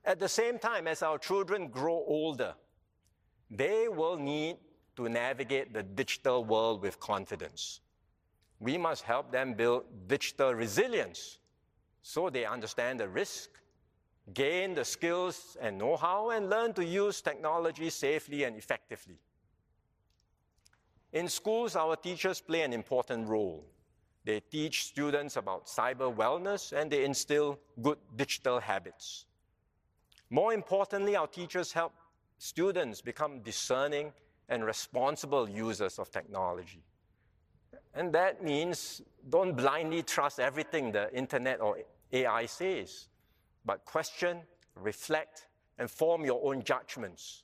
At the same time, as our children grow older, they will need to navigate the digital world with confidence. We must help them build digital resilience so they understand the risk, gain the skills and know-how, and learn to use technology safely and effectively. In schools, our teachers play an important role. They teach students about cyber wellness and they instill good digital habits. More importantly, our teachers help students become discerning and responsible users of technology. And that means don't blindly trust everything the internet or AI says, but question, reflect, and form your own judgments.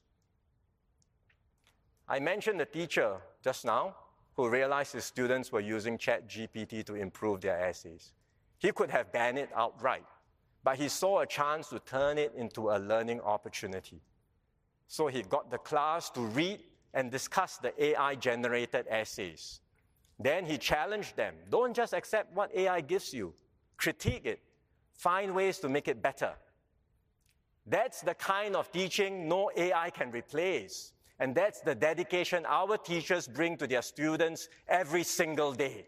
I mentioned the teacher just now who realized his students were using ChatGPT to improve their essays. He could have banned it outright, but he saw a chance to turn it into a learning opportunity. So he got the class to read and discuss the AI-generated essays. Then he challenged them. Don't just accept what AI gives you. Critique it. Find ways to make it better. That's the kind of teaching no AI can replace. And that's the dedication our teachers bring to their students every single day.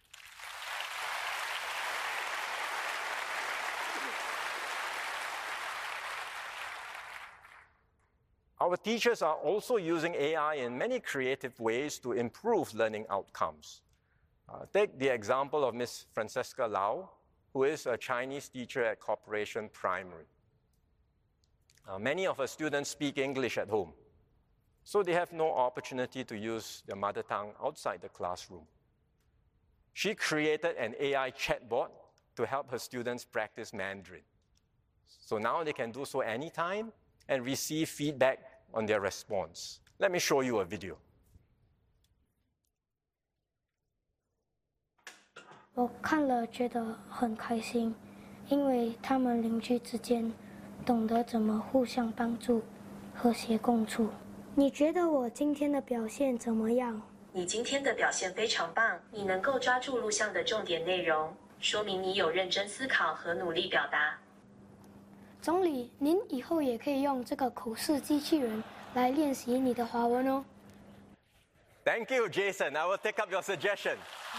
Our teachers are also using AI in many creative ways to improve learning outcomes. Take the example of Ms. Francesca Lau, who is a Chinese teacher at Corporation Primary. Many of her students speak English at home, so they have no opportunity to use their mother tongue outside the classroom. She created an AI chatbot to help her students practice Mandarin. So now they can do so anytime and receive feedback on their response. Let me show you a video. 我看了觉得很开心，因为他们邻居之间懂得怎么互相帮助、和谐共处。你觉得我今天的表现怎么样？ 你今天的表现非常棒，你能够抓住录像的重点内容，说明你有认真思考和努力表达。 总理，您以后也可以用这个口试机器人来练习你的华文哦。 Thank you, Jason. I will take up your suggestion.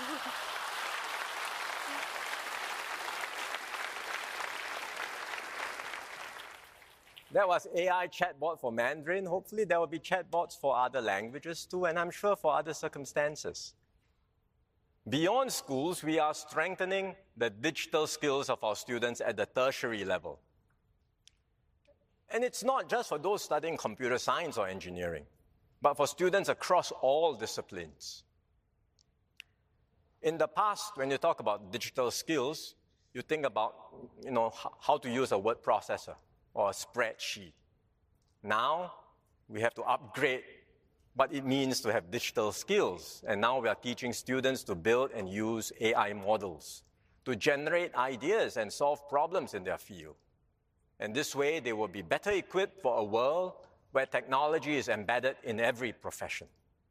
That was AI chatbot for Mandarin. Hopefully there will be chatbots for other languages too, and I'm sure for other circumstances. Beyond schools, we are strengthening the digital skills of our students at the tertiary level. And it's not just for those studying computer science or engineering, but for students across all disciplines. In the past, when you talk about digital skills, you think about, how to use a word processor or a spreadsheet. Now, we have to upgrade what it means to have digital skills. And now we are teaching students to build and use AI models to generate ideas and solve problems in their field. And this way, they will be better equipped for a world where technology is embedded in every profession.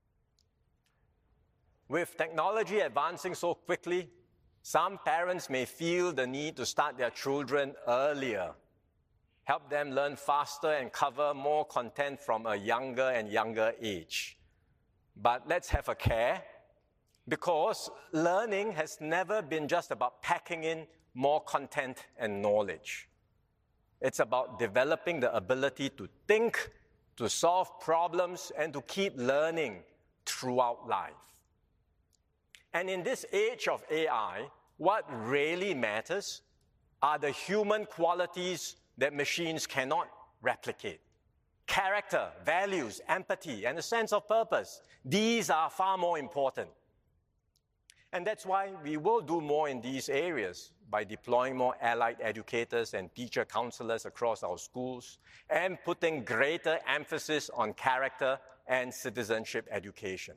With technology advancing so quickly, some parents may feel the need to start their children earlier, help them learn faster and cover more content from a younger and younger age. But let's have a care, because learning has never been just about packing in more content and knowledge. It's about developing the ability to think, to solve problems, and to keep learning throughout life. And in this age of AI, what really matters are the human qualities that machines cannot replicate. Character, values, empathy, and a sense of purpose. These are far more important. And that's why we will do more in these areas by deploying more allied educators and teacher counselors across our schools and putting greater emphasis on character and citizenship education.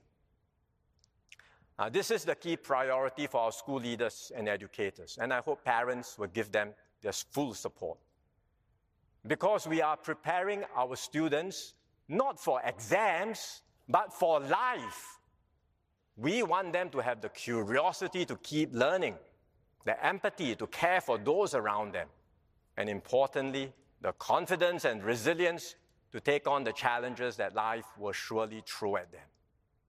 This is the key priority for our school leaders and educators, and I hope parents will give them their full support. Because we are preparing our students not for exams, but for life. We want them to have the curiosity to keep learning, the empathy to care for those around them, and importantly, the confidence and resilience to take on the challenges that life will surely throw at them.